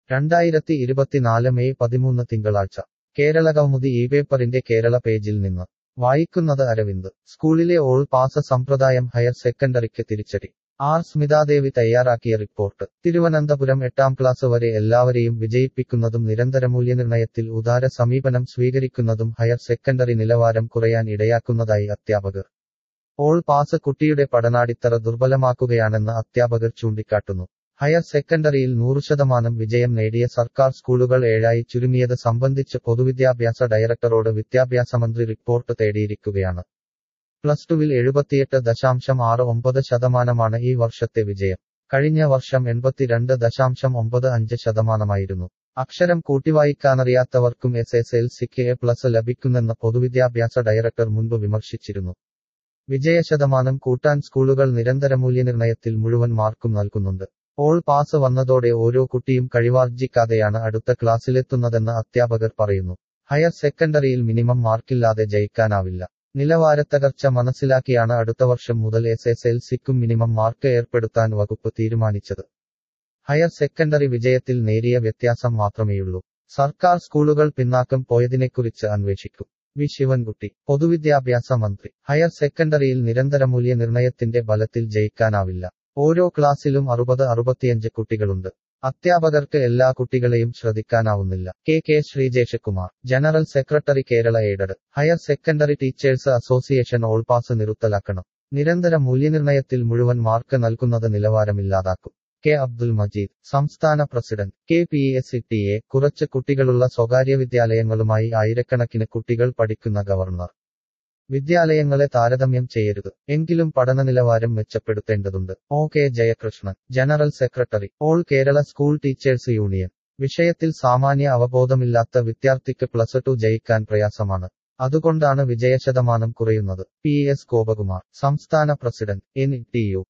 2024 May 13 തിങ്കളാഴ്ച കേരളകൗമുദി ഈ പേപ്പറിന്റെ കേരള പേജിൽ നിന്ന് വായിക്കുന്നത് അരവിന്ദ്. സ്കൂളിലെ ഓൾ പാസ് സമ്പ്രദായം ഹയർ സെക്കൻഡറിക്ക് തിരിച്ചടി. ആർ സ്മിതാദേവി തയ്യാറാക്കിയ റിപ്പോർട്ട്. തിരുവനന്തപുരം 8ാം ക്ലാസ് വരെ എല്ലാവരെയും വിജയിപ്പിക്കുന്നതും നിരന്തര മൂല്യനിർണയത്തിൽ ഉദാര സമീപനം സ്വീകരിക്കുന്നതും ഹയർ സെക്കൻഡറി നിലവാരം കുറയാൻ ഇടയാക്കുന്നതായി അധ്യാപകർ. ഓൾ പാസ് കുട്ടിയുടെ പഠനാടിത്തറ ദുർബലമാക്കുകയാണെന്ന് അധ്യാപകർ ചൂണ്ടിക്കാട്ടുന്നു. ഹയർ സെക്കൻഡറിയിൽ 100% വിജയം നേടിയ സർക്കാർ സ്കൂളുകൾ 7ആയി ചുരുങ്ങിയത് സംബന്ധിച്ച് പൊതുവിദ്യാഭ്യാസ ഡയറക്ടറോട് വിദ്യാഭ്യാസമന്ത്രി റിപ്പോർട്ട് തേടിയിരിക്കുകയാണ്. +2-ൽ 78.69% ഈ വർഷത്തെ വിജയം. കഴിഞ്ഞ വർഷം 82.95%. അക്ഷരം കൂട്ടിവായിക്കാനറിയാത്തവർക്കും SSLCക്ക് A+ ലഭിക്കുന്നെന്ന് പൊതുവിദ്യാഭ്യാസ ഡയറക്ടർ മുൻപ് വിമർശിച്ചിരുന്നു. വിജയശതമാനം കൂട്ടാൻ സ്കൂളുകൾ നിരന്തര മൂല്യനിർണയത്തിൽ മുഴുവൻ മാർക്കും നൽകുന്നുണ്ട്. ഓൾ പാസ് വന്നതോടെ ഓരോ കുട്ടിയും കഴിവാർജിക്കാതെയാണ് അടുത്ത ക്ലാസ്സിലെത്തുന്നതെന്ന് അധ്യാപകർ പറയുന്നു. Higher സെക്കൻഡറിയിൽ minimum മാർക്കില്ലാതെ ജയിക്കാനാവില്ല. നിലവാരത്തകർച്ച മനസ്സിലാക്കിയാണ് അടുത്ത വർഷം മുതൽ SSLCക്കും മിനിമം മാർക്ക് ഏർപ്പെടുത്താൻ വകുപ്പ് തീരുമാനിച്ചത്. ഹയർ സെക്കൻഡറി വിജയത്തിൽ നേരിയ വ്യത്യാസം മാത്രമേയുള്ളൂ. സർക്കാർ സ്കൂളുകൾ പിന്നാക്കം പോയതിനെക്കുറിച്ച് അന്വേഷിക്കും. വി ശിവൻകുട്ടി, പൊതുവിദ്യാഭ്യാസ മന്ത്രി. ഹയർ സെക്കൻഡറിയിൽ നിരന്തര മൂല്യനിർണയത്തിന്റെ ബലത്തിൽ ജയിക്കാനാവില്ല. ഓരോ ക്ലാസ്സിലും 60-65 കുട്ടികളുണ്ട്. അധ്യാപകർക്ക് എല്ലാ കുട്ടികളെയും ശ്രദ്ധിക്കാനാവുന്നില്ല. K Sreejeshkumar, general secretary, Kerala aided higher secondary teachers association. All pass നിർത്തലാക്കണം. നിരന്തര മൂല്യനിർണയത്തിൽ മുഴുവൻ മാർക്ക് നൽകുന്നത് നിലവാരമില്ലാതാക്കും. കെ അബ്ദുൽ മജീദ്, സംസ്ഥാന പ്രസിഡന്റ്. KPSTA കുറച്ച് കുട്ടികളുള്ള സ്വകാര്യ വിദ്യാലയങ്ങളുമായി ആയിരക്കണക്കിന് കുട്ടികൾ പഠിക്കുന്ന ഗവർണർ. വിദ്യാലയങ്ങളെ താരതമ്യം ചെയ്യരുത്. എങ്കിലും പഠനനിലവാരം മെച്ചപ്പെടുത്തേണ്ടതുണ്ട്. K Jayakrishnan, general secretary, all Kerala school teachers union. വിഷയത്തിൽ സാമാന്യ അവബോധമില്ലാത്ത വിദ്യാർത്ഥിക്ക് +2 ജയിക്കാൻ പ്രയാസമാണ്. അതുകൊണ്ടാണ് വിജയശതമാനം കുറയുന്നത്. PS ഗോപകുമാർ, സംസ്ഥാന പ്രസിഡന്റ്. NTU